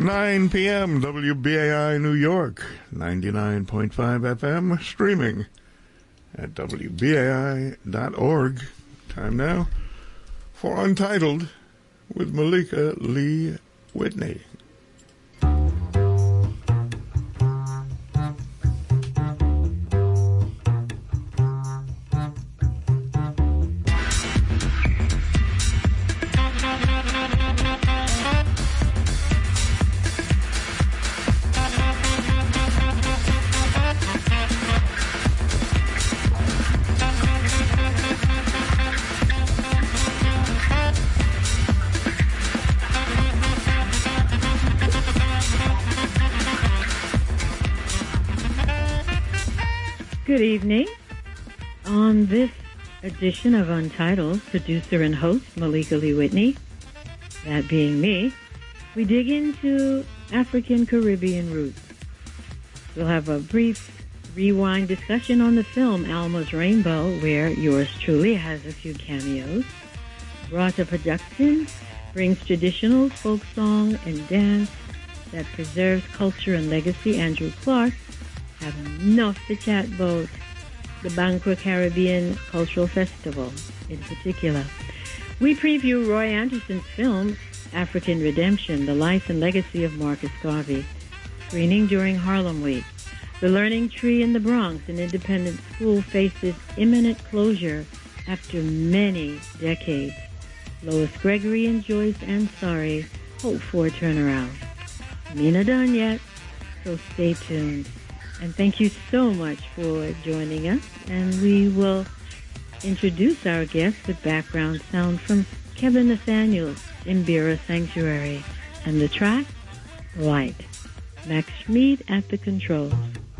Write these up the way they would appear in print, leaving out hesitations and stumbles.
9 p.m. WBAI New York, 99.5 FM, streaming at WBAI.org. Time now for Untitled with Malika Lee Whitney. Good evening. On this edition of Untitled, producer and host Malika Lee Whitney, that being me, we dig into African Caribbean roots. We'll have a brief rewind discussion on the film Alma's Rainbow, where yours truly has a few cameos. Rata Productions brings traditional folk song and dance that preserves culture and legacy. Andrew Clark have enough to chat about the Banqua Caribbean Cultural Festival in particular. We preview Roy Anderson's film, African Redemption, The Life and Legacy of Marcus Garvey, screening during Harlem Week. The Learning Tree in the Bronx, an independent school, faces imminent closure after many decades. Lois Gregory and Joyce Ansari hope for a turnaround. Me not done yet, so stay tuned. And thank you so much for joining us. And we will introduce our guest with background sound from Kevin Nathaniel's Imbira Sanctuary. And the track, Light. Max Schmid at the controls.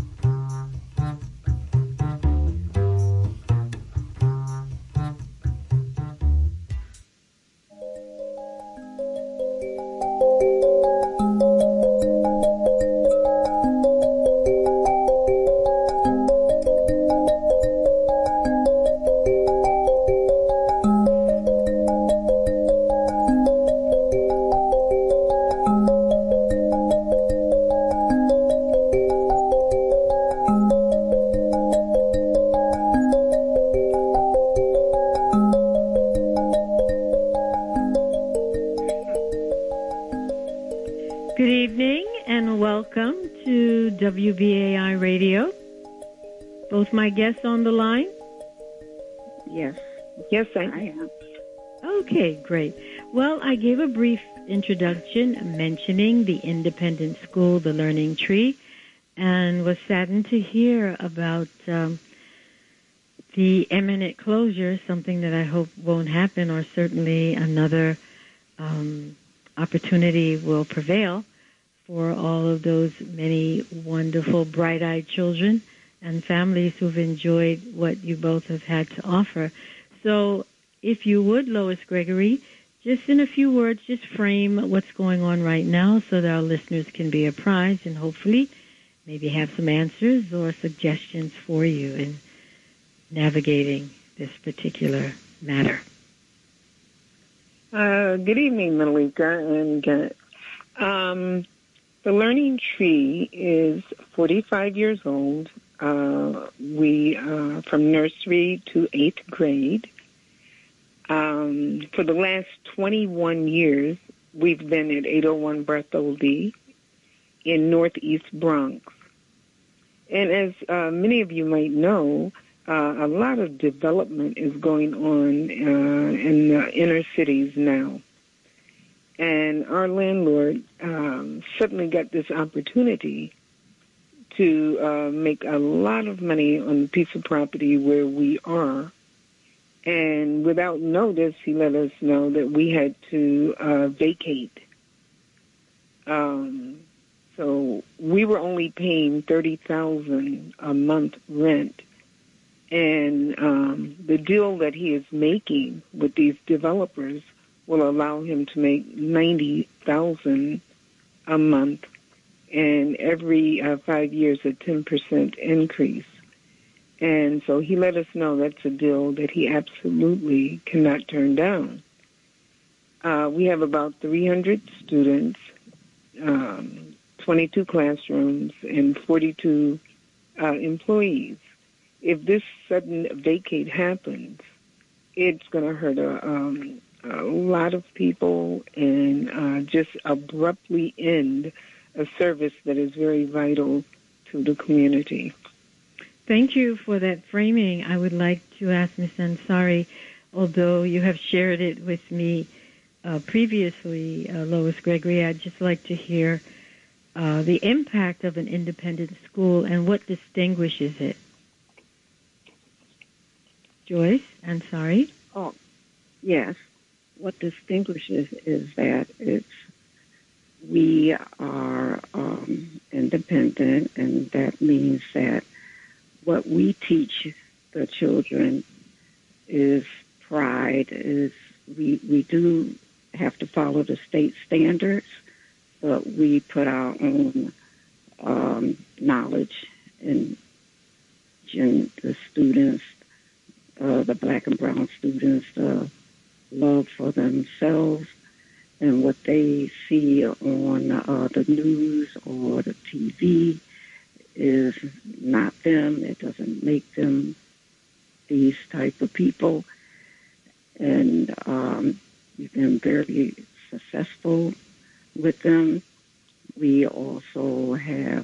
WBAI Radio. Both my guests on the line? Yes. Yes, I am. Okay, great. Well, I gave a brief introduction mentioning the independent school, The Learning Tree, and was saddened to hear about the imminent closure, something that I hope won't happen, or certainly another opportunity will prevail for all of those many wonderful, bright-eyed children and families who've enjoyed what you both have had to offer. So if you would, Lois Gregory, just in a few words, just frame what's going on right now so that our listeners can be apprised and hopefully maybe have some answers or suggestions for you in navigating this particular matter. Good evening, Malika. And The Learning Tree is 45 years old. We from nursery to 8th grade. For the last 21 years, we've been at 801 Bartholdi in Northeast Bronx. And as many of you might know, a lot of development is going on in the inner cities now. And our landlord suddenly got this opportunity to make a lot of money on a piece of property where we are. And without notice, he let us know that we had to vacate. So we were only paying $30,000 a month rent. And the deal that he is making with these developers will allow him to make $90,000 a month, and every 5 years a 10% increase. And so he let us know that's a deal that he absolutely cannot turn down. We have about 300 students, 22 classrooms, and 42 employees. If this sudden vacate happens, it's going to hurt a lot of people and just abruptly end a service that is very vital to the community. Thank you for that framing. I would like to ask Ms. Ansari, although you have shared it with me previously, Lois Gregory, I'd just like to hear the impact of an independent school and what distinguishes it. Joyce Ansari? Oh, yes. What distinguishes is that we are independent, and that means that what we teach the children is pride. We do have to follow the state standards, but we put our own knowledge in the students, the black and brown students, love for themselves, and what they see on the news or the TV is not them. It doesn't make them these type of people. And we've been very successful with them. We also have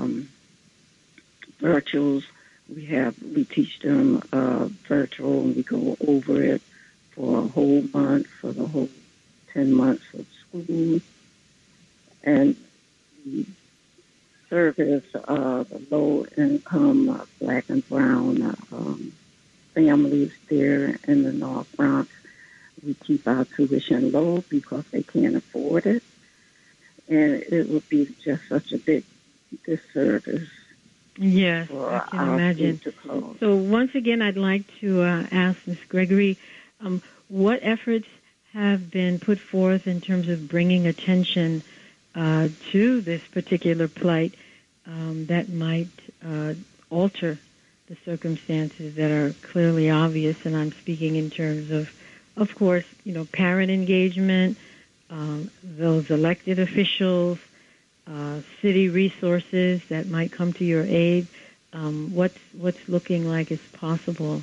virtuals. We teach them virtual, and we go over it for a whole month, for the whole 10 months of school. And we service the low-income black and brown families there in the North Bronx. We keep our tuition low because they can't afford it. And it would be just such a big disservice. Yes, I can imagine. So once again, I'd like to ask Ms. Gregory, what efforts have been put forth in terms of bringing attention to this particular plight that might alter the circumstances that are clearly obvious? And I'm speaking in terms of course, parent engagement, those elected officials, city resources that might come to your aid. What's looking like is possible?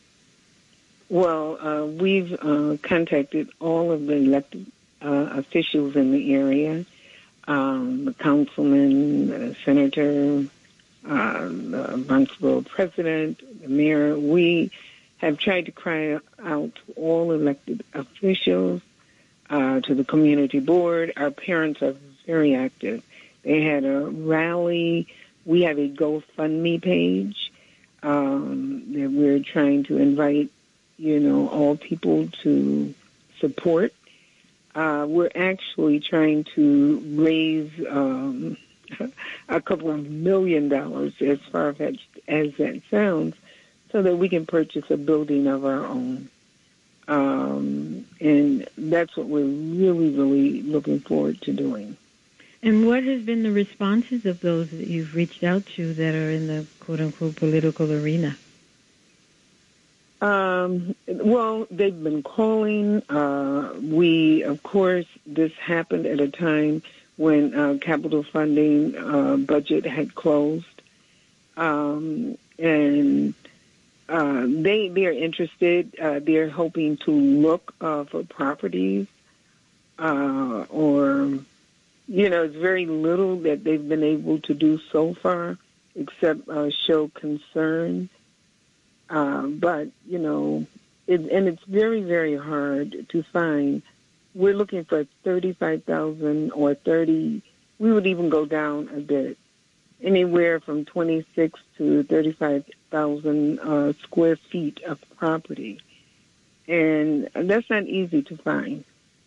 Well, we've contacted all of the elected officials in the area, the councilman, the senator, the Bronxville president, the mayor. We have tried to cry out to all elected officials, to the community board. Our parents are very active. They had a rally. We have a GoFundMe page that we're trying to invite, all people to support. We're actually trying to raise a couple of $1 million, as far-fetched as that sounds, so that we can purchase a building of our own. And that's what we're really, really looking forward to doing. And what has been the responses of those that you've reached out to that are in the quote-unquote political arena? Well, they've been calling. Of course, this happened at a time when capital funding budget had closed. And they are interested. They're hoping to look for properties or, it's very little that they've been able to do so far except show concern. But, it's very, very hard to find. We're looking for 35,000 or 30. We would even go down a bit, anywhere from 26 to 35,000 square feet of property. And that's not easy to find,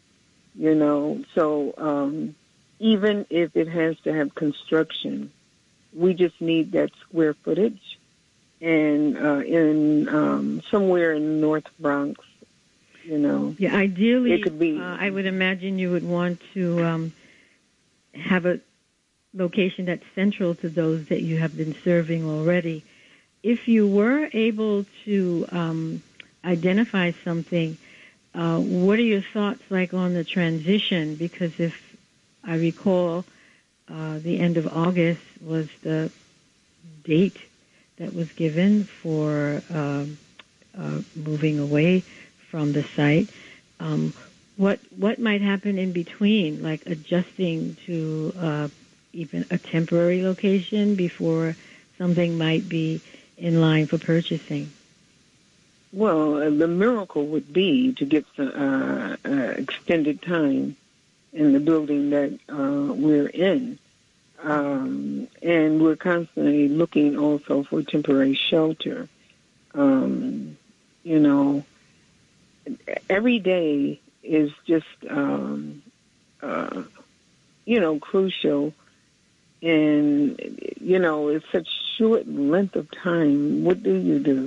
So even if it has to have construction, we just need that square footage. And in somewhere in North Bronx, Yeah, ideally, it could be. I would imagine you would want to have a location that's central to those that you have been serving already. If you were able to identify something, what are your thoughts like on the transition? Because if I recall the end of August was the date that was given for moving away from the site. What might happen in between, like adjusting to even a temporary location before something might be in line for purchasing? Well, the miracle would be to get some extended time in the building that we're in. And we're constantly looking also for temporary shelter. You know, every day is just, you know, crucial. And, you know, it's such short length of time. What do you do?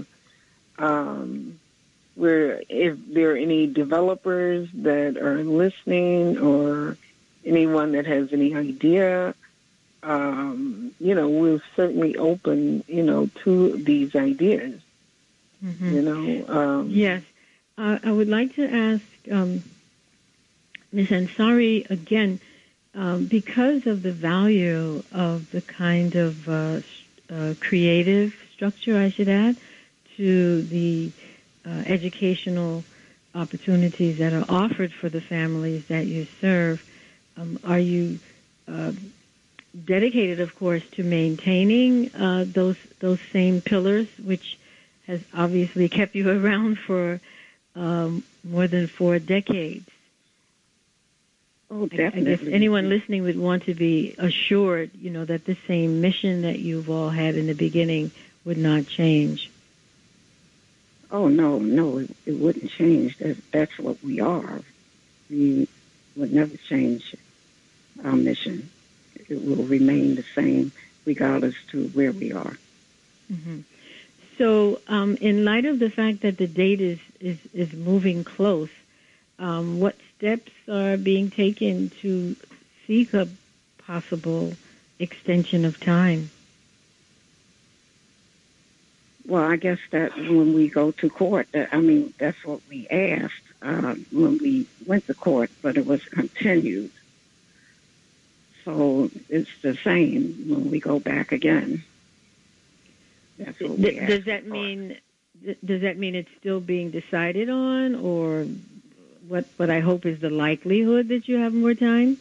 Where if there are any developers that are listening or anyone that has any idea, you know, we're certainly open, you know, to these ideas. Mm-hmm. You know. Yes. I would like to ask Ms. Ansari again, because of the value of the kind of creative structure, I should add, to the educational opportunities that are offered for the families that you serve. Are you dedicated, of course, to maintaining those same pillars, which has obviously kept you around for more than 4 decades? Oh, definitely. I guess anyone listening would want to be assured, you know, that the same mission that you've all had in the beginning would not change. Oh, no, it wouldn't change. That's what we are. We would never change our mission. It will remain the same regardless to where we are. Mm-hmm. So in light of the fact that the date is moving close, what steps are being taken to seek a possible extension of time? Well, I guess that when we go to court, that's what we asked when we went to court, but it was continued. So it's the same when we go back again. That's what we asked. Does that mean it's still being decided on, or what I hope is the likelihood that you have more time?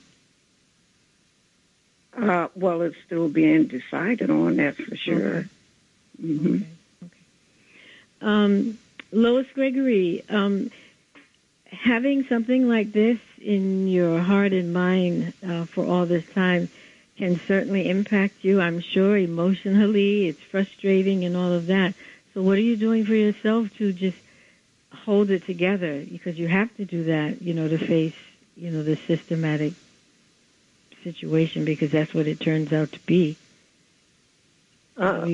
Well, it's still being decided on, that's for sure. Okay. Mm-hmm. Okay. Lois Gregory, having something like this in your heart and mind for all this time can certainly impact you, I'm sure, emotionally. It's frustrating and all of that. So what are you doing for yourself to just hold it together? Because you have to do that, you know, to face, you know, the systematic situation, because that's what it turns out to be. But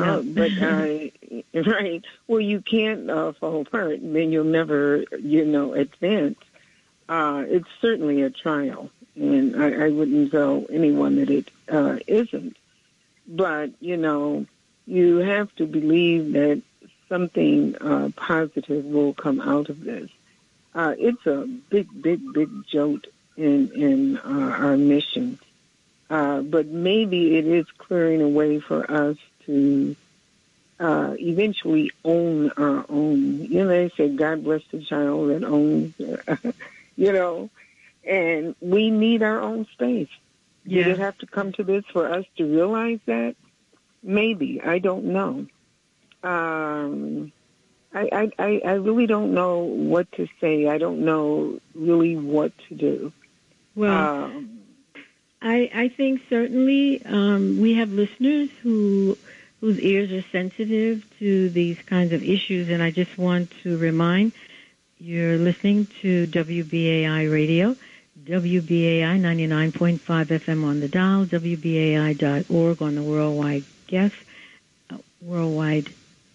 right. Well, you can't fall apart, then you'll never, you know, advance. It's certainly a trial, and I wouldn't tell anyone that it isn't. But, you know, you have to believe that something positive will come out of this. It's a big jolt in our mission. But maybe it is clearing a way for us to eventually own our own. You know, they say, God bless the child that owns, you know, and we need our own space. Yeah. Did it have to come to this for us to realize that? Maybe. I don't know. I really don't know what to say. I don't know really what to do. Well, I think certainly we have listeners whose ears are sensitive to these kinds of issues, and I just want to remind you're listening to WBAI Radio, WBAI 99.5 FM on the dial, WBAI.org on the worldwide worldwide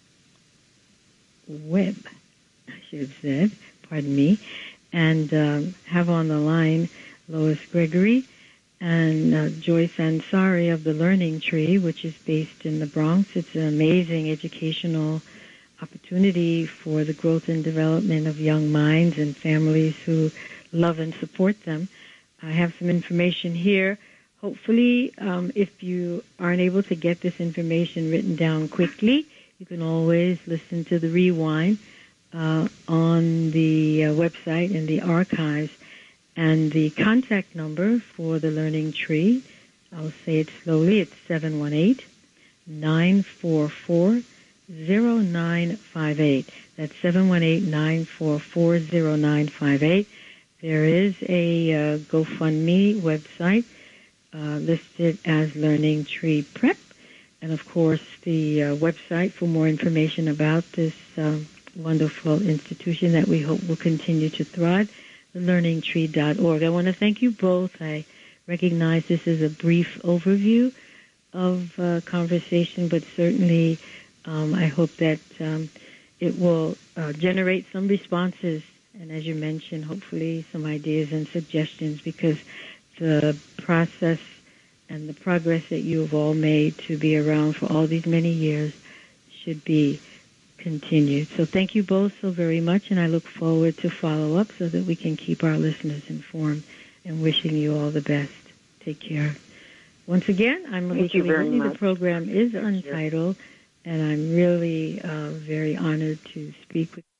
web, I should have said, pardon me, and have on the line Lois Gregory and Joyce Ansari of the Learning Tree, which is based in the Bronx. It's an amazing educational opportunity for the growth and development of young minds and families who love and support them. I have some information here. Hopefully, if you aren't able to get this information written down quickly, you can always listen to the rewind on the website in the archives. And the contact number for the Learning Tree, I'll say it slowly, it's 718-944-0958. That's 718-944-0958. There is a GoFundMe website listed as Learning Tree Prep. And, of course, the website for more information about this wonderful institution that we hope will continue to thrive, thelearningtree.org. I want to thank you both. I recognize this is a brief overview of conversation, but certainly I hope that it will generate some responses, and as you mentioned, hopefully some ideas and suggestions, because the process and the progress that you have all made to be around for all these many years should be continued. So thank you both so very much, and I look forward to follow up so that we can keep our listeners informed, and wishing you all the best. Take care. Once again, I'm Malika Lee. The program is Untitled, and I'm really very honored to speak with you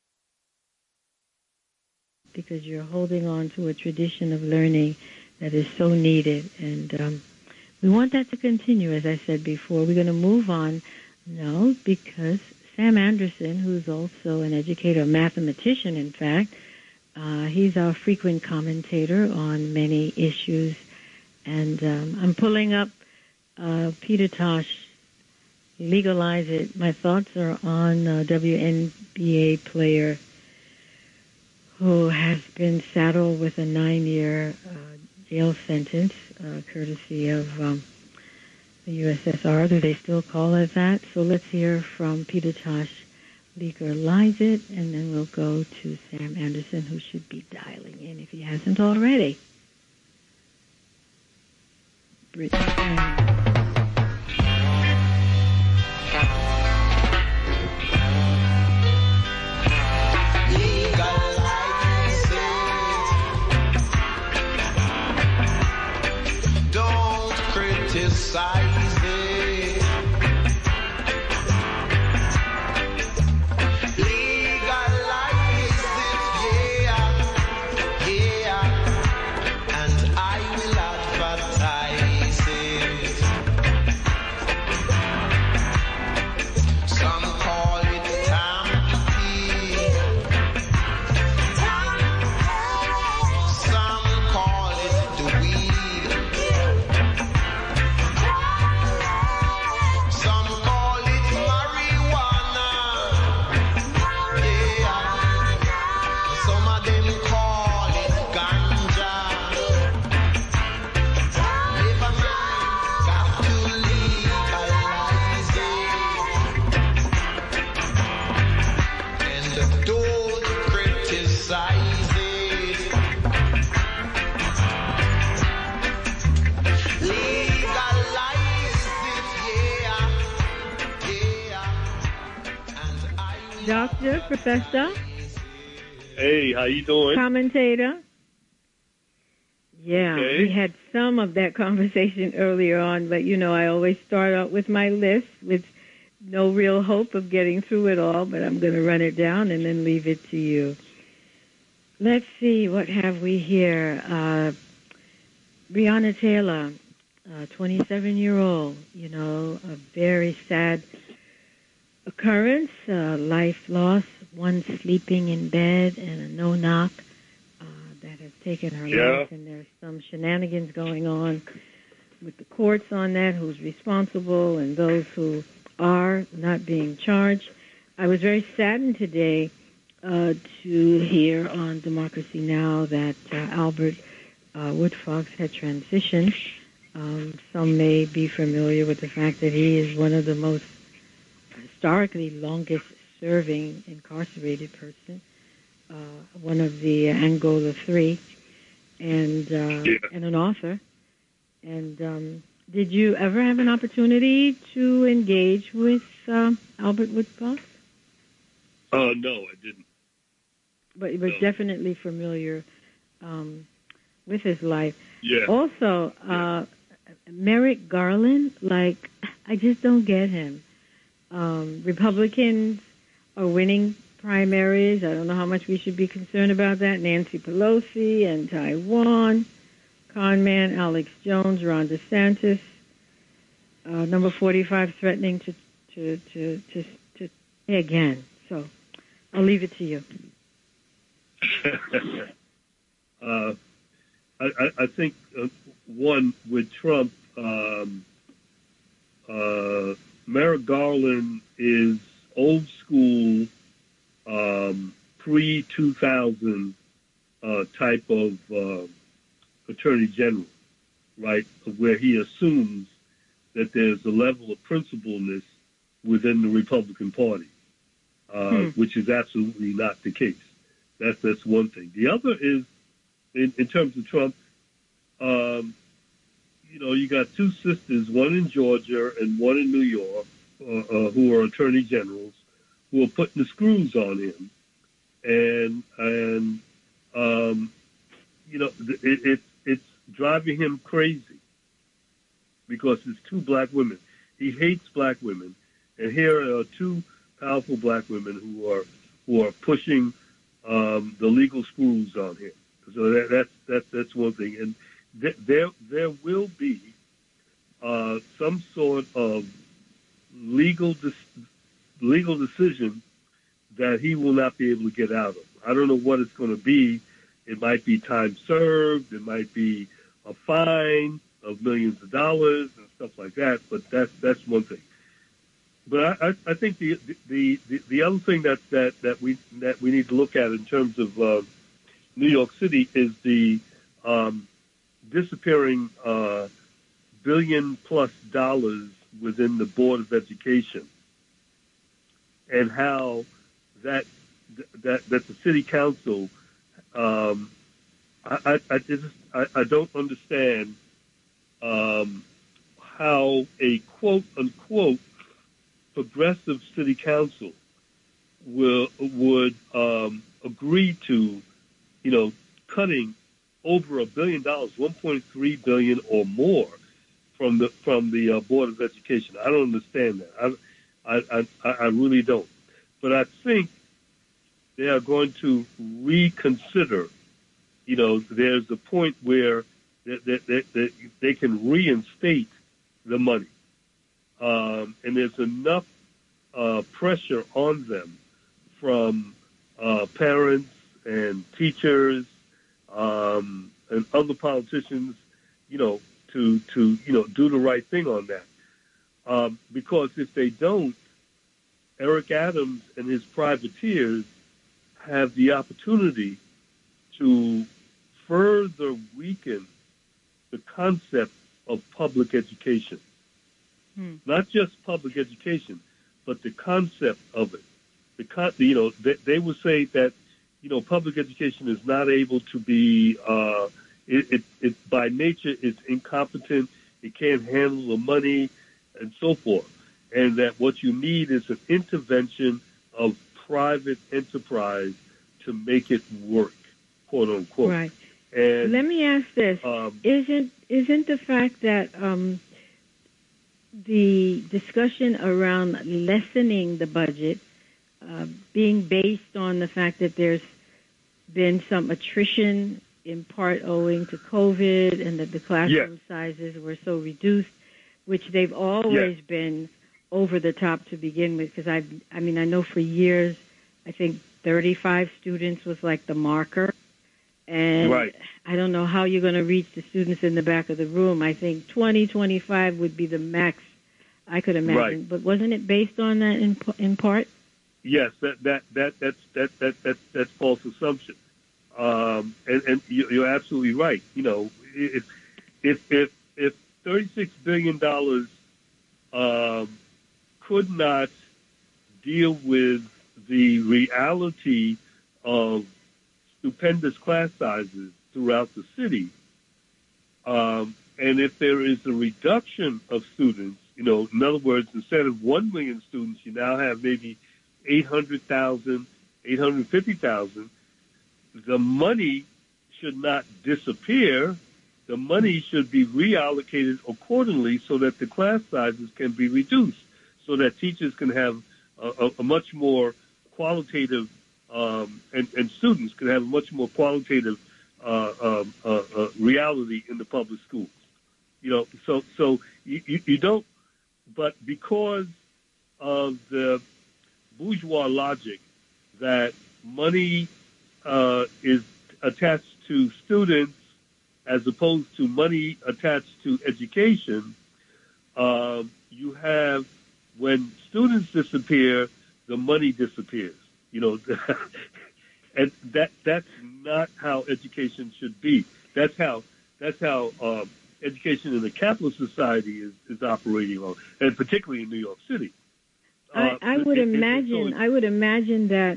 because you're holding on to a tradition of learning that is so needed, and we want that to continue. As I said before, we're going to move on now because Sam Anderson, who's also an educator, a mathematician, in fact, he's our frequent commentator on many issues, and I'm pulling up Peter Tosh, Legalize It. My thoughts are on a WNBA player who has been saddled with a 9-year jail sentence, courtesy of the USSR. Do they still call it that? So let's hear from Peter Tosh, Legalize It, and then we'll go to Sam Anderson, who should be dialing in if he hasn't already. Criticize it. Legalize it, yeah, yeah, and I will advertise it. Some call it tampy, some call it the weed. Some call it marijuana, yeah. Some of them call it ganja. Never mind, got to legalize it, and don't criticize it. Legalize it, yeah, yeah, and I will Doctor, Professor, Hey, how you doing? commentator. Yeah, Okay. we had some of that conversation earlier on, but you know I always start out with my list with no real hope of getting through it all, but I'm going to run it down and then leave it to you. Let's see, what have we here? Breonna Taylor, 27-year-old, you know, a very sad occurrence, life loss, one sleeping in bed and a no-knock that has taken her life, and there's some shenanigans going on with the courts on that, who's responsible, and those who are not being charged. I was very saddened today to hear on Democracy Now! That Albert Woodfox had transitioned. Some may be familiar with the fact that he is one of the most historically longest-serving incarcerated person, one of the Angola Three, and an author. And did you ever have an opportunity to engage with Albert Woodfox? No, I didn't. But you were definitely familiar with his life. Yeah. Also, Merrick Garland, like, I just don't get him. Republicans are winning primaries. I don't know how much we should be concerned about that. Nancy Pelosi and Taiwan, con man Alex Jones, Ron DeSantis, number 45 threatening to again. So I'll leave it to you. I think one with Trump, Merrick Garland is old school, pre-2000 type of attorney general, right? Where he assumes that there's a level of principledness within the Republican Party, which is absolutely not the case. That's one thing. The other is, in terms of Trump, you got two sisters, one in Georgia and one in New York, who are attorney generals, who are putting the screws on him, it's driving him crazy because it's two black women. He hates black women, and here are two powerful black women who are pushing the legal screws on him. So that's one thing, and there will be some sort of legal decision that he will not be able to get out of. I don't know what it's going to be. It might be time served. It might be a fine of millions of dollars and stuff like that. But that's one thing. But I think the other thing that we need to look at in terms of New York City is the disappearing $1 billion+ within the Board of Education, and how that the city council, I don't understand how a quote unquote progressive city council would agree to, cutting over $1 billion, $1.3 billion or more from the Board of Education. I don't understand that. I really don't. But I think they are going to reconsider. There's a point where they can reinstate the money, and there's enough pressure on them from parents and teachers and other politicians, to do the right thing on that. Because if they don't, Eric Adams and his privateers have the opportunity to further weaken the concept of public education. Not just public education, but the concept of it. They would say that, public education is not able to be, it by nature is incompetent, it can't handle the money, and so forth. And that what you need is an intervention of private enterprise to make it work, quote unquote. Right. And let me ask this: isn't the fact that the discussion around lessening the budget being based on the fact that there's been some attrition, in part owing to COVID, and that the classroom sizes were so reduced, which they've always been over the top to begin with? Because I know for years, I think 35 students was like the marker. And I don't know how you're going to reach the students in the back of the room. I think 20, 25 would be the max I could imagine. Right. But wasn't it based on that in part? Yes, that's false assumption. And you're absolutely right. If $36 billion could not deal with the reality of stupendous class sizes throughout the city, and if there is a reduction of students, in other words, instead of 1 million students, you now have maybe 800,000, 850,000, the money should not disappear. The money should be reallocated accordingly so that the class sizes can be reduced, so that teachers can have a much more qualitative, and students can have a much more qualitative reality in the public schools. So you don't, but because of the bourgeois logic that money is attached to students as opposed to money attached to education, you have, when students disappear, the money disappears. And that's not how education should be. That's how education in a capitalist society is operating on, and particularly in New York City. I would imagine that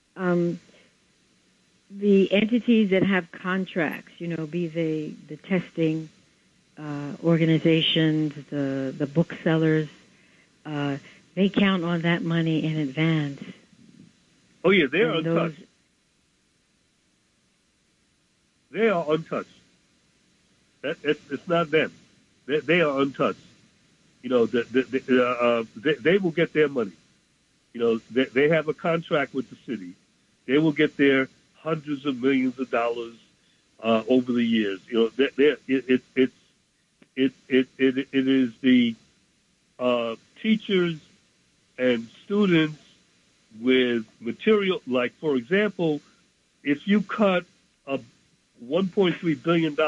the entities that have contracts, be they the testing organizations, the booksellers, they count on that money in advance. Oh yeah, they are untouched. They are untouched. It's not them. They are untouched. They will get their money. They have a contract with the city. They will get their hundreds of millions of dollars over the years. It is the teachers and students with material. Like, for example, if you cut a $1.3 billion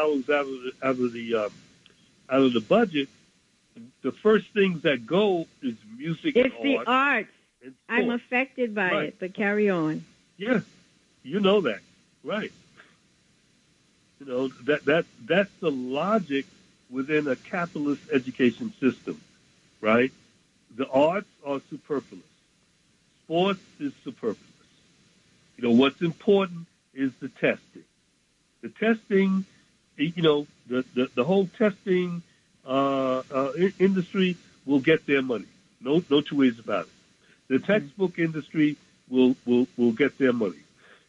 out of the budget, the first things that go is music and art. It's the arts. I'm affected by it, but carry on. Yeah, you know that, right? That's the logic within a capitalist education system, right? The arts are superfluous. Sports is superfluous. What's important is the testing. The testing, the whole testing industry will get their money. No two ways about it. The textbook industry will get their money.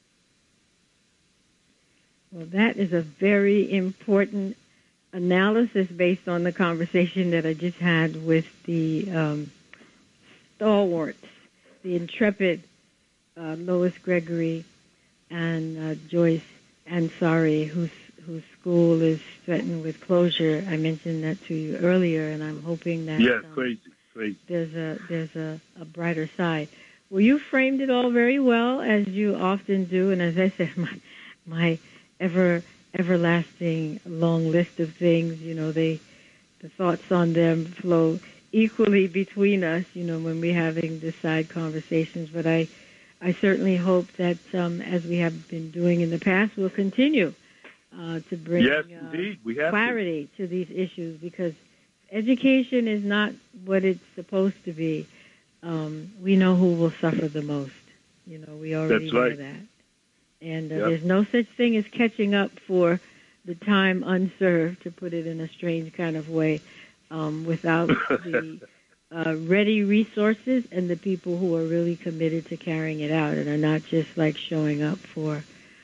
Well, that is a very important analysis based on the conversation that I just had with the stalwarts, the intrepid Lois Gregory and Joyce Ansari, whose school is threatened with closure. I mentioned that to you earlier, and I'm hoping that crazy. There's a brighter side. Well, you framed it all very well, as you often do, and as I said, my everlasting long list of things. The thoughts on them flow equally between us. When we're having the side conversations. But I certainly hope that, as we have been doing in the past, we'll continue to bring clarity to these issues, because education is not what it's supposed to be. We know who will suffer the most. We already know that. And there's no such thing as catching up for the time unserved, to put it in a strange kind of way, without the ready resources and the people who are really committed to carrying it out and are not just like showing up for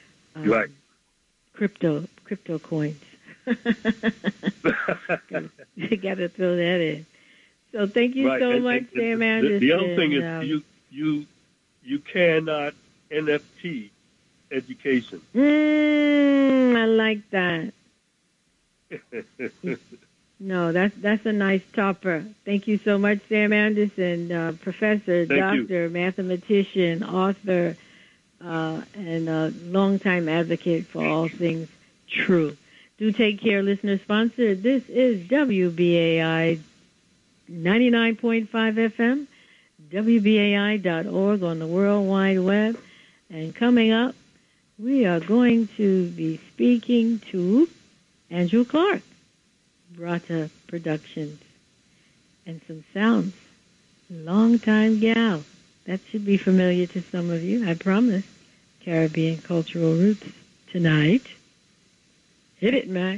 crypto coins. You got to throw that in. So thank you so much, Sam Anderson. The other thing is you cannot NFT education. I like that. No, that's a nice topper. Thank you so much, Sam Anderson, professor, doctor, mathematician, author, and a longtime advocate for all things true. Do take care, listener sponsor. This is WBAI 99.5 FM, WBAI.org on the World Wide Web. And coming up, we are going to be speaking to Andrew Clark, Brata Productions, and some sounds. Long-time gal. That should be familiar to some of you, I promise. Caribbean cultural roots tonight. Hit it, Max.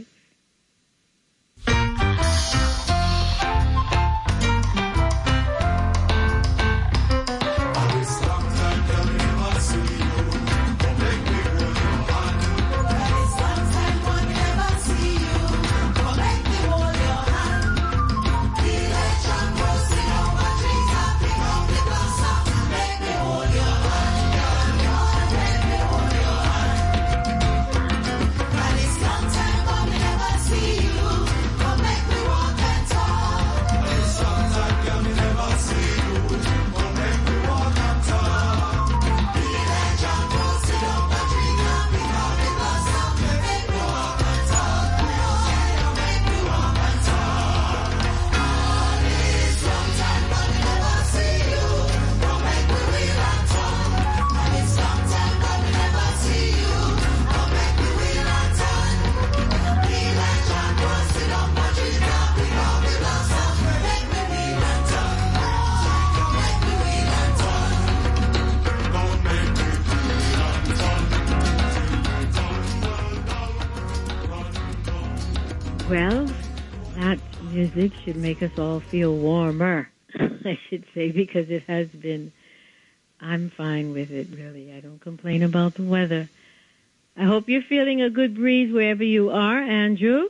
Well, that music should make us all feel warmer, I should say, because it has been. I'm fine with it, really. I don't complain about the weather. I hope you're feeling a good breeze wherever you are, Andrew.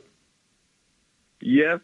Yes,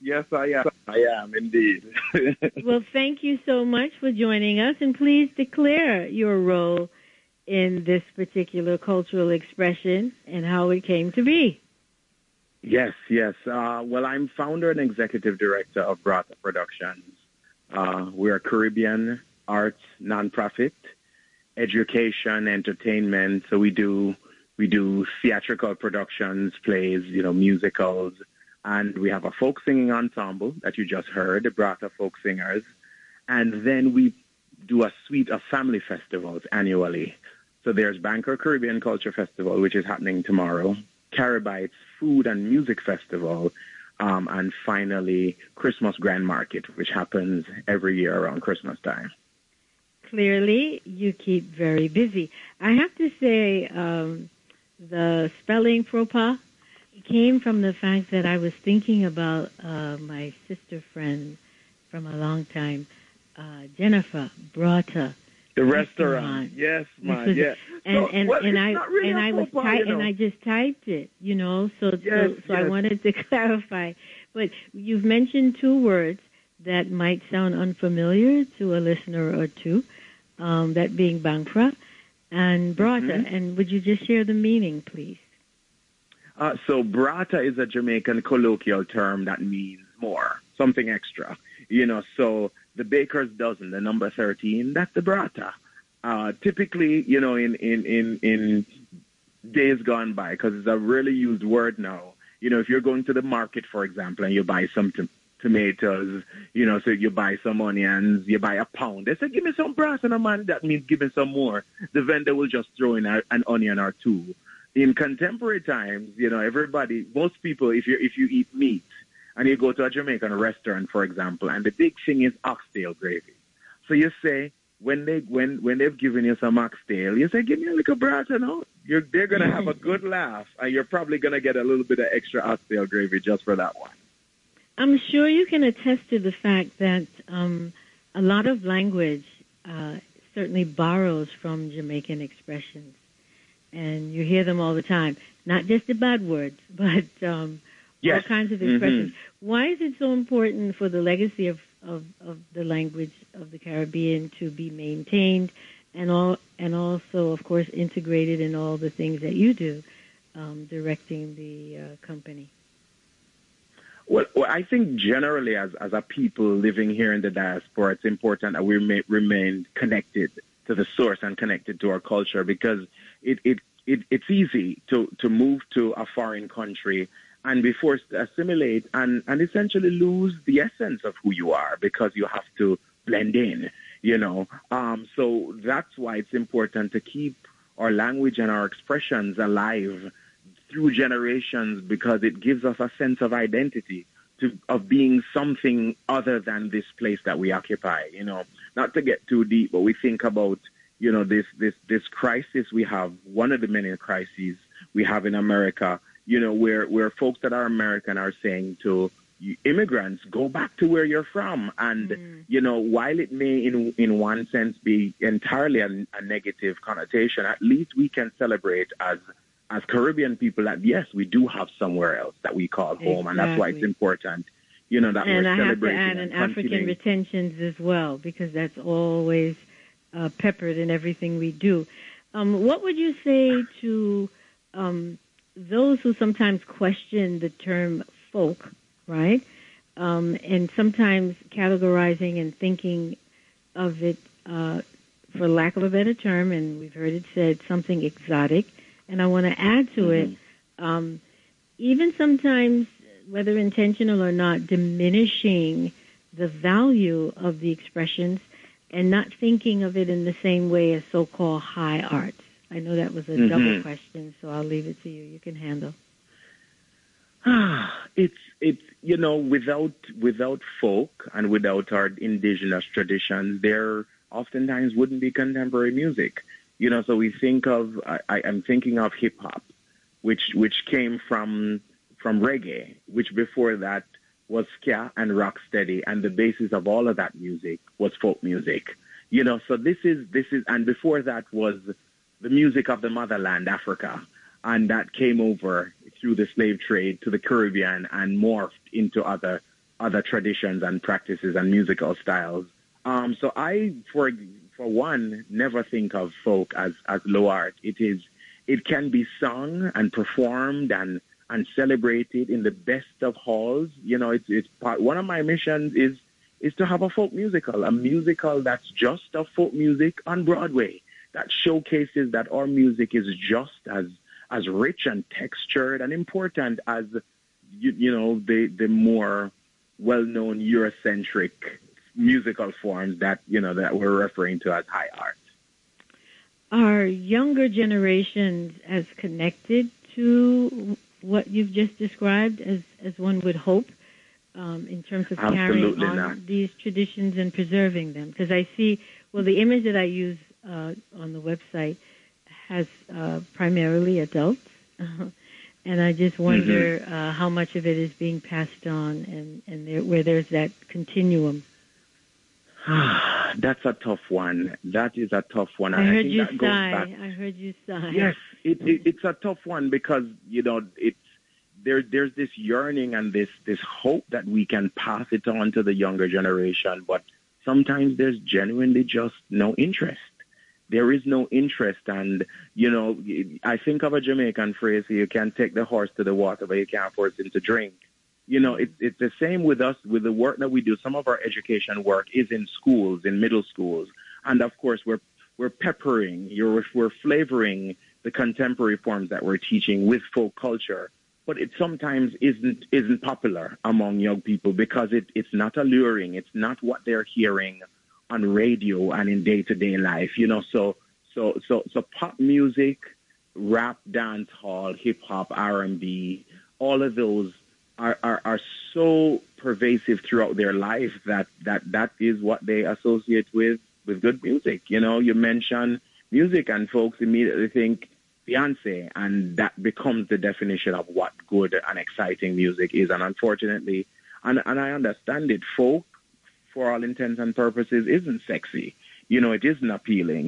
I am indeed. Well, thank you so much for joining us, and please declare your role in this particular cultural expression and how it came to be. Yes. Well, I'm founder and executive director of Brata Productions. We're a Caribbean arts nonprofit, education, entertainment. So we do theatrical productions, plays, musicals, and we have a folk singing ensemble that you just heard, the Brata Folk Singers, and then we do a suite of family festivals annually. So there's Banker Caribbean Culture Festival, which is happening tomorrow, Caribites Food and Music Festival, and finally Christmas Grand Market, which happens every year around Christmas time. Clearly, you keep very busy. I have to say, the spelling faux pas came from the fact that I was thinking about my sister friend from a long time, Jennifer Brata. The restaurant, yes, man, yes. And I just typed it, So I wanted to clarify. But you've mentioned two words that might sound unfamiliar to a listener or two, that being Bankra and Brata. Mm-hmm. And would you just share the meaning, please? So Brata is a Jamaican colloquial term that means more, something extra. So the baker's dozen, the number 13, that's the Brata. Typically, in days gone by, because it's a really used word now. If you're going to the market, for example, and you buy some tomatoes, so you buy some onions, you buy a pound. They say, give me some Brata, no man. That means give me some more. The vendor will just throw in an onion or two. In contemporary times, most people, if you eat meat and you go to a Jamaican restaurant, for example, and the big thing is oxtail gravy. So you say, when they've given you some oxtail, you say, give me a little Brata, no? They're going to have a good laugh, and you're probably going to get a little bit of extra oxtail gravy just for that one. I'm sure you can attest to the fact that a lot of language certainly borrows from Jamaican expressions. And you hear them all the time, not just the bad words, but all kinds of expressions. Mm-hmm. Why is it so important for the legacy of the language of the Caribbean to be maintained and also, of course, integrated in all the things that you do, directing the company? Well, I think generally as a people living here in the diaspora, it's important that we remain connected to the source and connected to our culture, because it's easy to move to a foreign country and be forced to assimilate and essentially lose the essence of who you are because you have to blend in, So that's why it's important to keep our language and our expressions alive through generations, because it gives us a sense of identity, of being something other than this place that we occupy, Not to get too deep, but we think about, this crisis we have, one of the many crises we have in America, where folks that are American are saying to immigrants, go back to where you're from. And, while it may in one sense be entirely a negative connotation, at least we can celebrate as Caribbean people that, yes, we do have somewhere else that we call home. And that's why it's important, that and we're celebrating. And I have to add an African retentions as well, because that's always peppered in everything we do. What would you say to those who sometimes question the term folk, right? And sometimes categorizing and thinking of it, for lack of a better term, and we've heard it said, something exotic. And I want to add to it, even sometimes, whether intentional or not, diminishing the value of the expressions and not thinking of it in the same way as so-called high arts. I know that was a double question, so I'll leave it to you. You can handle. It's without folk and without our indigenous traditions, there oftentimes wouldn't be contemporary music. So we think of, I'm thinking of hip hop, which came from reggae, which before that was ska and rocksteady, and the basis of all of that music was folk music. You know, so this is, and before that was the music of the motherland, Africa, and that came over through the slave trade to the Caribbean and morphed into other traditions and practices and musical styles. So I, for one, never think of folk as low art. It can be sung and performed and celebrated in the best of halls. You know, it's part. One of my missions is to have a folk musical, a musical that's just of folk music on Broadway, that showcases that our music is just as rich and textured and important as you know the more well-known Eurocentric musical forms that that we're referring to as high art. Are younger generations as connected to what you've just described as one would hope in terms of carrying on these traditions and preserving them? Because I see, well, the image that I use on the website has primarily adults, and I just wonder how much of it is being passed on and where there's that continuum. That's a tough one. That is a tough one. I heard you sigh. I heard you sigh. Yes, it's a tough one because there's this yearning and this hope that we can pass it on to the younger generation, but sometimes there's genuinely just no interest. There is no interest, and I think of a Jamaican phrase: "You can take the horse to the water, but you can't force him to drink." It's the same with us, with the work that we do. Some of our education work is in schools, in middle schools. And of course, we're peppering, we're flavoring the contemporary forms that we're teaching with folk culture. But it sometimes isn't popular among young people because it's not alluring. It's not what they're hearing on radio and in day-to-day life. So pop music, rap, dance hall, hip hop, R&B, all of those are so pervasive throughout their life that is what they associate with good music. You mention music and folks immediately think Beyonce, and that becomes the definition of what good and exciting music is. And unfortunately, and I understand it, folk, for all intents and purposes, isn't sexy. It isn't appealing.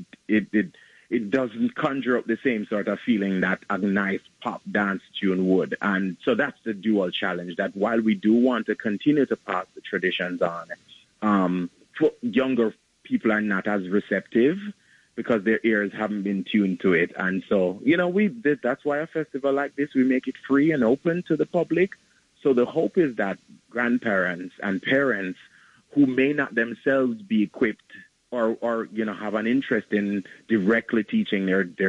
It doesn't conjure up the same sort of feeling that a nice pop dance tune would. And so that's the dual challenge, that while we do want to continue to pass the traditions on, younger people are not as receptive because their ears haven't been tuned to it. And so, that's why a festival like this, we make it free and open to the public. So the hope is that grandparents and parents who may not themselves be equipped or have an interest in directly teaching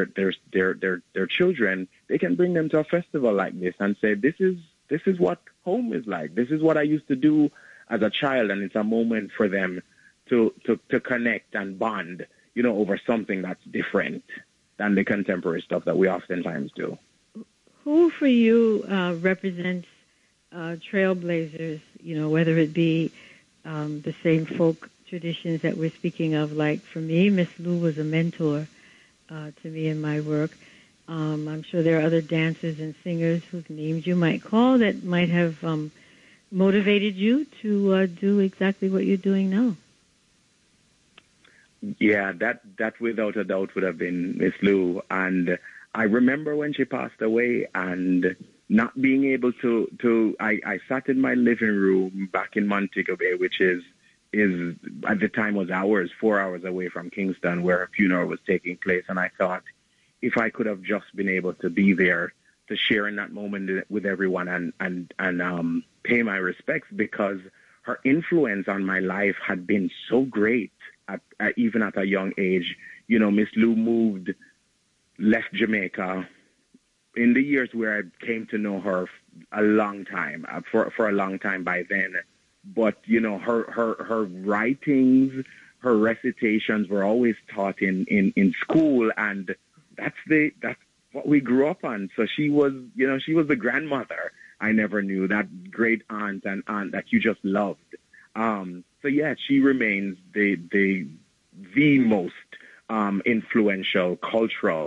their children, they can bring them to a festival like this and say, this is what home is like. This is what I used to do as a child, and it's a moment for them to connect and bond, over something that's different than the contemporary stuff that we oftentimes do. Who for you represents trailblazers, whether it be the same folk traditions that we're speaking of? Like for me, Miss Lou was a mentor to me in my work. I'm sure there are other dancers and singers whose names you might call that might have motivated you to do exactly what you're doing now. Yeah, that without a doubt would have been Miss Lou. And I remember when she passed away and not being able to I sat in my living room back in Montego Bay, which is at the time was 4 hours away from Kingston, where her funeral was taking place. And I thought, if I could have just been able to be there to share in that moment with everyone and pay my respects, because her influence on my life had been so great, even at a young age. Miss Lou left Jamaica in the years where I came to know her a long time, for a long time by then. But, her writings, her recitations were always taught in school, and that's what we grew up on. So she was the grandmother I never knew, that great aunt and aunt that you just loved. So yeah, she remains the most influential cultural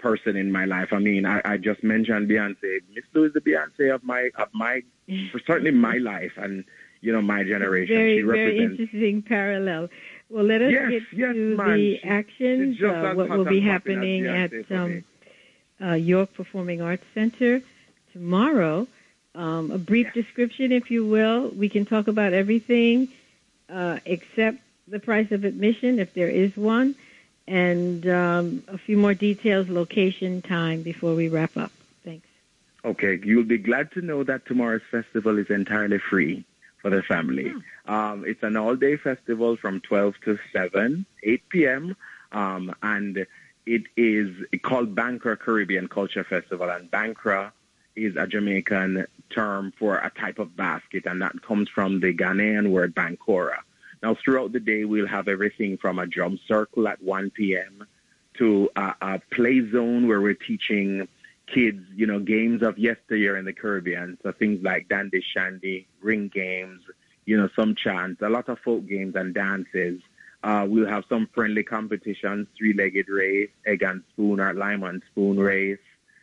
person in my life. I mean, I just mentioned Beyonce. Miss Lou is the Beyonce of my for certainly my life and, you know, my generation. Very, she very represents interesting parallel. Well, let us get to the actions, what will be happening at York Performing Arts Center tomorrow. A brief description, if you will. We can talk about everything except the price of admission, if there is one, and a few more details, location, time, before we wrap up. Thanks. Okay. You'll be glad to know that tomorrow's festival is entirely free for the family. It's an all-day festival from 12 to 8 p.m., and it is called Bankra Caribbean Culture Festival, and Bankra is a Jamaican term for a type of basket, and that comes from the Ghanaian word Bankora. Now, throughout the day, we'll have everything from a drum circle at 1 p.m. to a play zone where we're teaching kids, you know, games of yesteryear in the Caribbean. So things like dandy shandy, ring games, you know, some chants, a lot of folk games and dances. We'll have some friendly competitions, three-legged race, egg and spoon or lime and spoon race.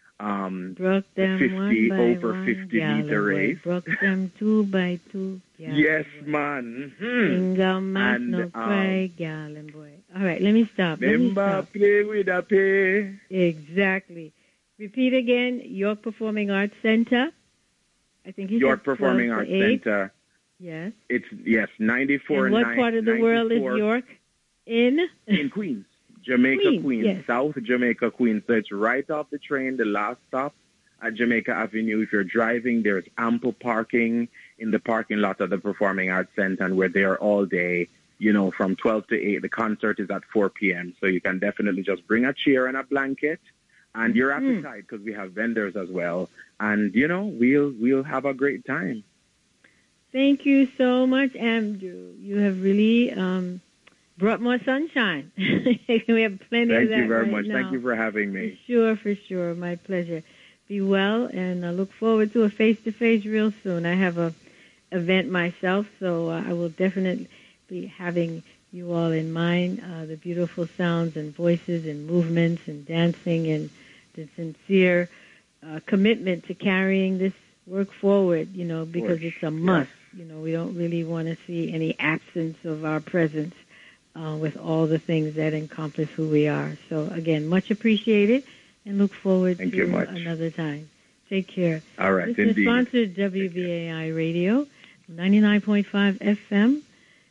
50 over 50 meter race. Broke them 2 by 2. Yes, man. And no cry, gal and boy. All right, let me stop. Play with a pay. Exactly. Repeat again. York Performing Arts Center. I think he York said Performing Arts Center. Yes. It's 94. And what part of the world is York in? In Queens. Jamaica, Queens, yes. South Jamaica, Queens. So it's right off the train, the last stop at Jamaica Avenue. If you're driving, there's ample parking in the parking lot of the Performing Arts Center, and we're there all day, you know, from 12 to 8. The concert is at 4 p.m., so you can definitely just bring a chair and a blanket and your appetite, because we have vendors as well. And, you know, we'll have a great time. Thank you so much, Andrew. You have really brought more sunshine. We have plenty of that. Thank you very right much. now. Thank you for having me. For sure. My pleasure. Be well, and I look forward to a face-to-face real soon. I have a event myself, so I will definitely be having you all in mind, the beautiful sounds and voices and movements and dancing and the sincere commitment to carrying this work forward, you know, because it's a must. Yes. You know, we don't really want to see any absence of our presence with all the things that encompass who we are. So, again, much appreciated, and look forward to another time. Take care. All right, this is sponsored WBAI Radio, 99.5 FM,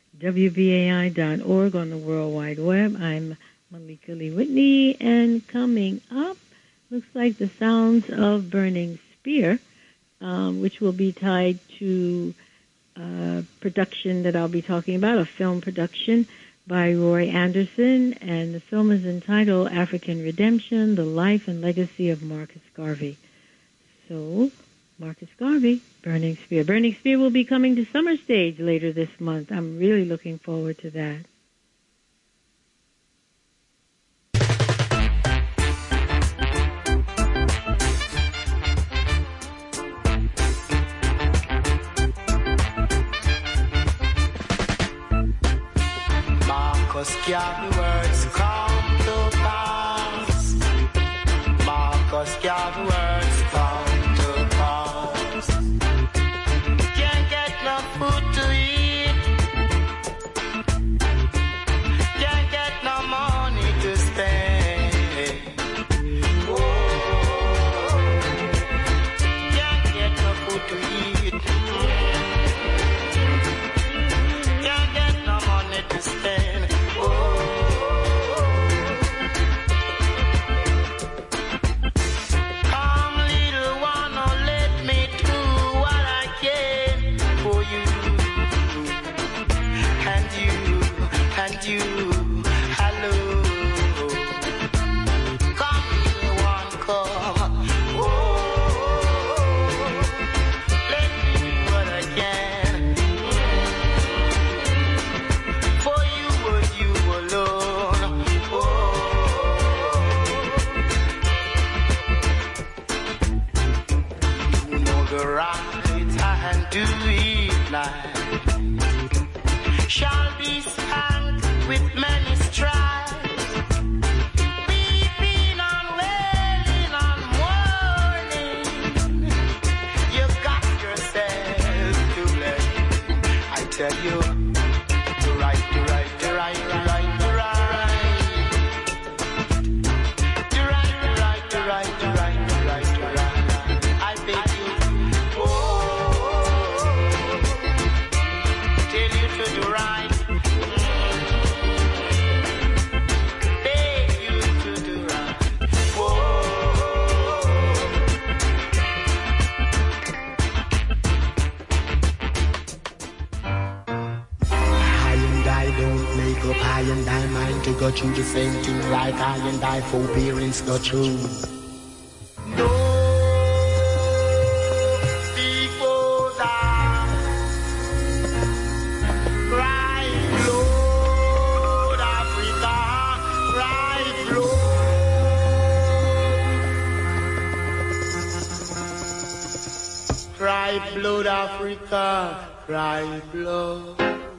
WBAI.org on the World Wide Web. I'm Malika Lee Whitney, and coming up, looks like the sounds of Burning Spear, which will be tied to a production that I'll be talking about, a film production by Roy Anderson, and the film is entitled African Redemption, The Life and Legacy of Marcus Garvey. So, Marcus Garvey, Burning Spear. Burning Spear will be coming to Summer Stage later this month. I'm really looking forward to that. Marcus Garvey words come to pass. Marcus Garvey words come to pass. Can't get no food to eat. Can't get no money to spend. Oh, can't get no food to eat. Can't get no money to spend. go through the same thing like I and I forbearance go through. No, people die. Cry blood, Africa, cry blood. Cry blood, Africa, cry blood.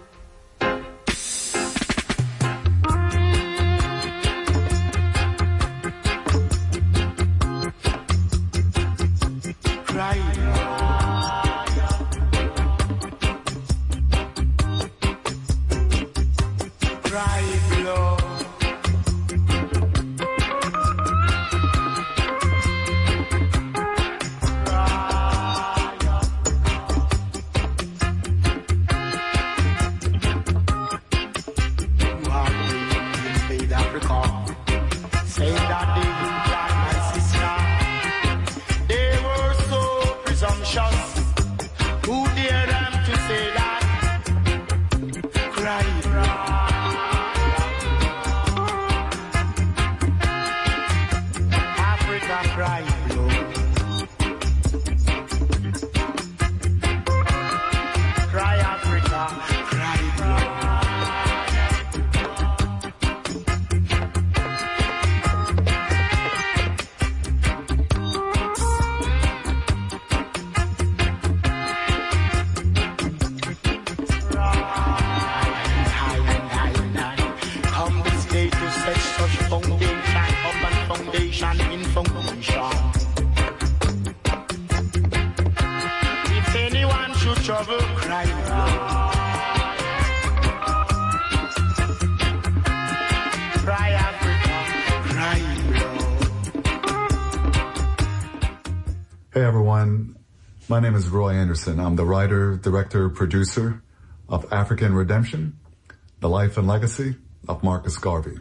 Hey everyone, my name is Roy Anderson. I'm the writer, director, producer of African Redemption, The Life and Legacy of Marcus Garvey.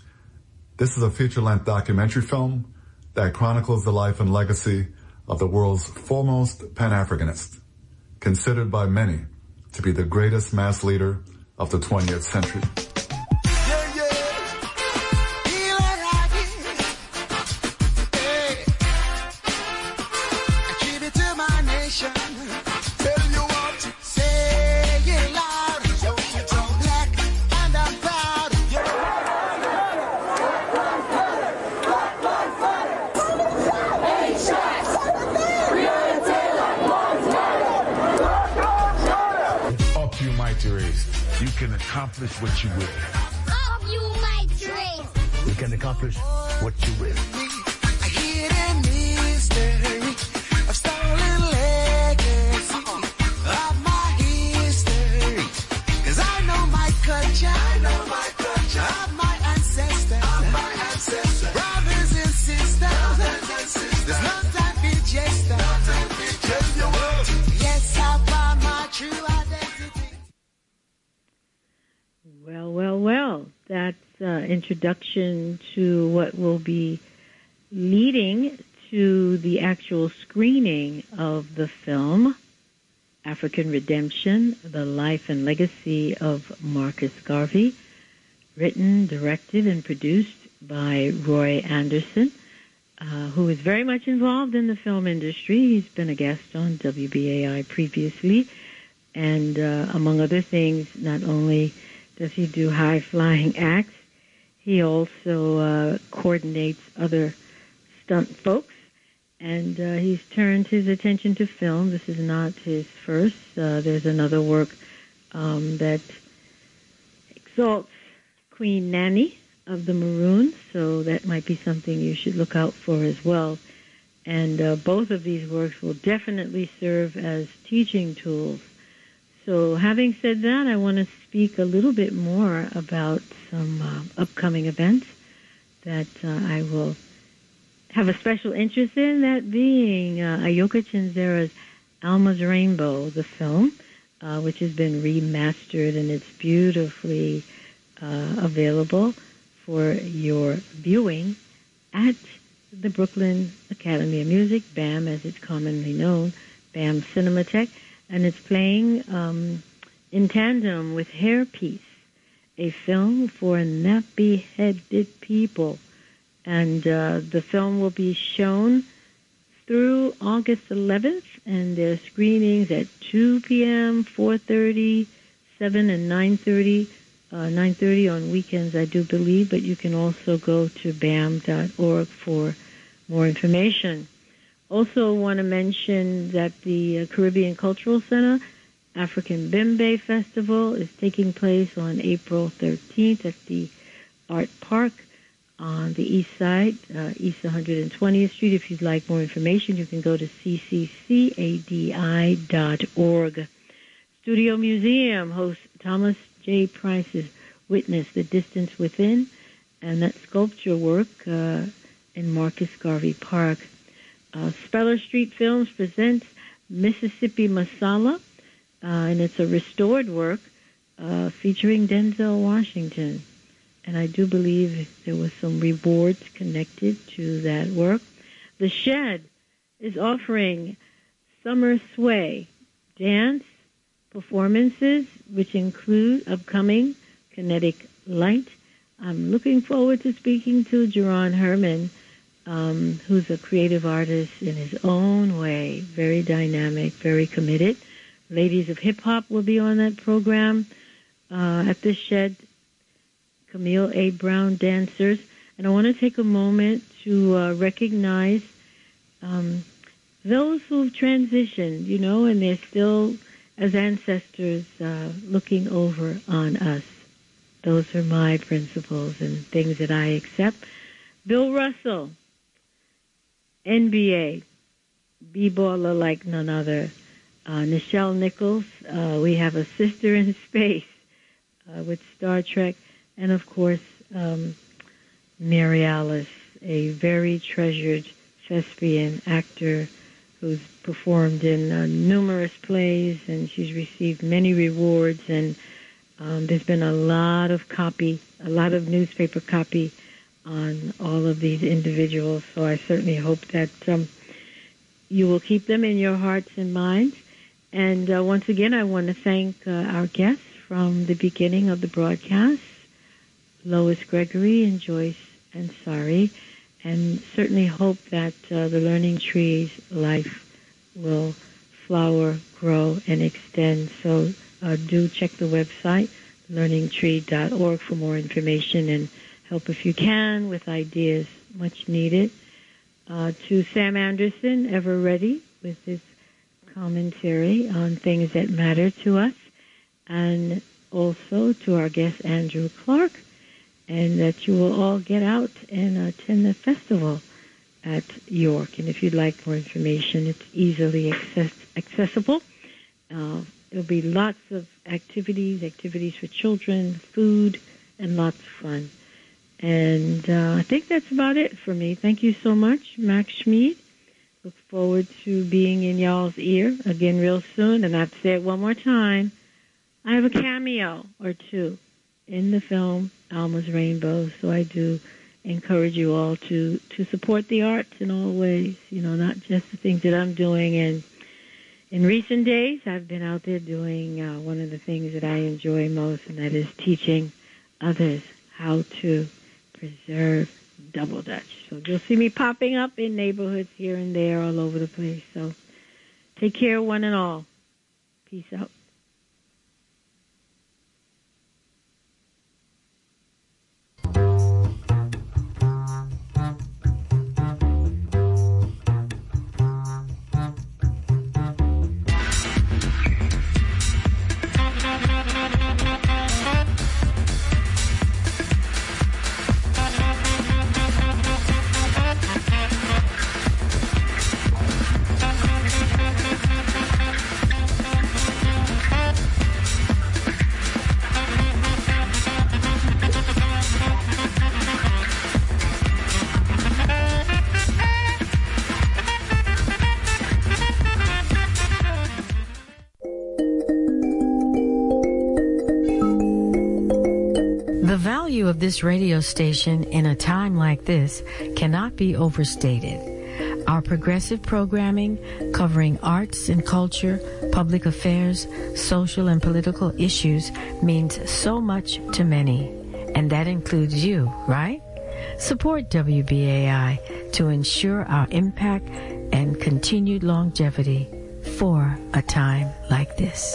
This is a feature-length documentary film that chronicles the life and legacy of the world's foremost Pan-Africanist, considered by many to be the greatest mass leader of the 20th century. Accomplish what you will. Up you might dream. You can accomplish what you will. A hidden mystery of stolen legacy of my history. 'Cause I know my culture. Of my ancestors. Brothers and sisters. There's no time for jesters. Yes, I found my true identity. Well, that's introduction to what will be leading to the actual screening of the film, African Redemption, The Life and Legacy of Marcus Garvey, written, directed, and produced by Roy Anderson, who is very much involved in the film industry. He's been a guest on WBAI previously, and among other things, not only does he do high-flying acts, he also coordinates other stunt folks, and he's turned his attention to film. This is not his first. There's another work that exalts Queen Nanny of the Maroons, so that might be something you should look out for as well. And both of these works will definitely serve as teaching tools. So having said that, I want to speak a little bit more about some upcoming events that I will have a special interest in, that being Ayoka Chinzera's Alma's Rainbow, the film, which has been remastered, and it's beautifully available for your viewing at the Brooklyn Academy of Music, BAM as it's commonly known, BAM Cinematheque, and it's playing in tandem with Hairpiece, a film for nappy-headed people. And the film will be shown through August 11th, and there are screenings at 2 p.m., 4:30, 7 and 9:30. 9:30 on weekends, I do believe, but you can also go to bam.org for more information. Also want to mention that the Caribbean Cultural Center African Bembe Festival is taking place on April 13th at the Art Park on the east side, East 120th Street. If you'd like more information, you can go to cccadi.org. Studio Museum hosts Thomas J. Price's Witness, The Distance Within, and that sculpture work in Marcus Garvey Park. Speller Street Films presents Mississippi Masala, and it's a restored work featuring Denzel Washington. And I do believe there was some rewards connected to that work. The Shed is offering Summer Sway dance performances, which include upcoming Kinetic Light. I'm looking forward to speaking to Jerron Herman, who's a creative artist in his own way, very dynamic, very committed. Ladies of Hip Hop will be on that program at the Shed. Camille A. Brown dancers. And I want to take a moment to recognize those who've transitioned, and they're still, as ancestors, looking over on us. Those are my principles and things that I accept. Bill Russell, NBA, B-baller like none other. Nichelle Nichols, we have a sister in space with Star Trek. And, of course, Mary Alice, a very treasured thespian actor who's performed in numerous plays, and she's received many rewards. And there's been a lot of newspaper copy on all of these individuals. So I certainly hope that you will keep them in your hearts and minds. And once again, I want to thank our guests from the beginning of the broadcast, Lois Gregory and Joyce Ansari, and certainly hope that the Learning Tree's life will flower, grow, and extend. So do check the website, learningtree.org, for more information and help if you can with ideas much needed. To Sam Anderson, ever ready with his commentary on things that matter to us, and also to our guest Andrew Clark, and that you will all get out and attend the festival at York. And if you'd like more information, it's easily accessible. There'll be lots of activities for children, food, and lots of fun. And I think that's about it for me. Thank you so much, Max Schmid. Look forward to being in y'all's ear again real soon. And I have to say it one more time. I have a cameo or two in the film Alma's Rainbow, so I do encourage you all to support the arts in all ways, not just the things that I'm doing. And in recent days, I've been out there doing one of the things that I enjoy most, and that is teaching others how to preserve Double Dutch. So you'll see me popping up in neighborhoods here and there all over the place. So take care, one and all. Peace out. Of this radio station in a time like this cannot be overstated. Our progressive programming, covering arts and culture, public affairs, social and political issues, means so much to many. And that includes you, right? Support WBAI to ensure our impact and continued longevity for a time like this.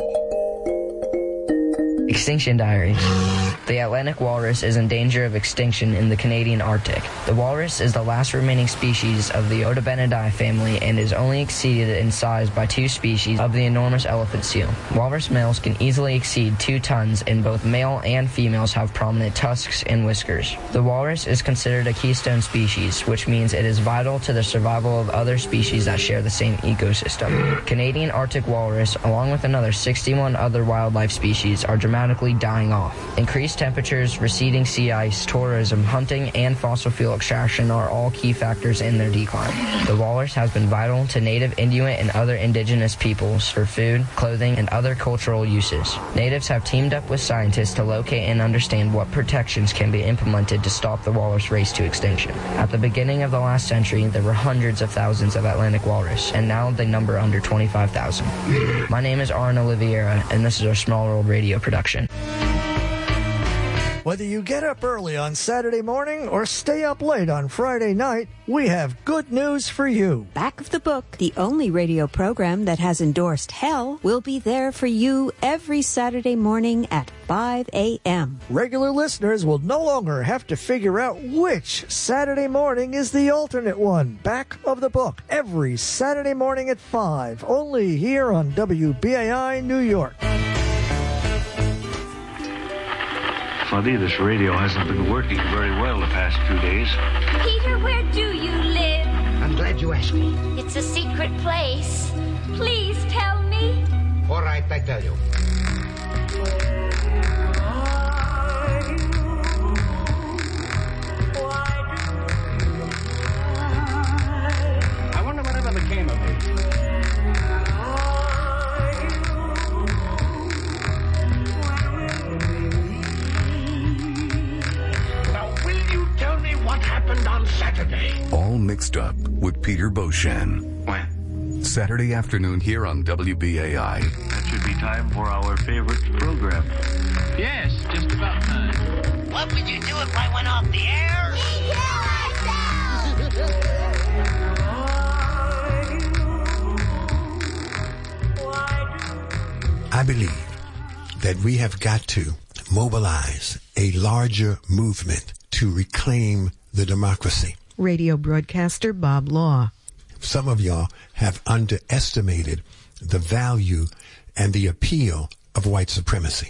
Extinction Diaries. The Atlantic walrus is in danger of extinction in the Canadian Arctic. The walrus is the last remaining species of the Odobenidae family and is only exceeded in size by two species of the enormous elephant seal. Walrus males can easily exceed 2 tons, and both male and females have prominent tusks and whiskers. The walrus is considered a keystone species, which means it is vital to the survival of other species that share the same ecosystem. Canadian Arctic walrus, along with another 61 other wildlife species, are dramatically dying off. Increased temperatures, receding sea ice, tourism, hunting, and fossil fuel extraction are all key factors in their decline. The walrus has been vital to native Inuit and other indigenous peoples for food, clothing, and other cultural uses. Natives have teamed up with scientists to locate and understand what protections can be implemented to stop the walrus race to extinction. At the beginning of the last century, there were hundreds of thousands of Atlantic walrus, and now they number under 25,000. My name is Aaron Oliveira, and this is our Small World Radio production. Whether you get up early on Saturday morning or stay up late on Friday night, we have good news for you. Back of the Book, the only radio program that has endorsed hell, will be there for you every Saturday morning at 5 a.m. Regular listeners will no longer have to figure out which Saturday morning is the alternate one. Back of the Book, every Saturday morning at 5, only here on WBAI New York. Funny, this radio hasn't been working very well the past 2 days. Peter, where do you live? I'm glad you asked me. It's a secret place. Please tell me. All right, I tell you. I wonder whatever became of me. What happened on Saturday? All Mixed Up with Peter Beauchamp. When? Saturday afternoon here on WBAI. That should be time for our favorite program. Yes, just about time. What would you do if I went off the air? I believe that we have got to mobilize a larger movement to reclaim the democracy. Radio broadcaster Bob Law. Some of y'all have underestimated the value and the appeal of white supremacy.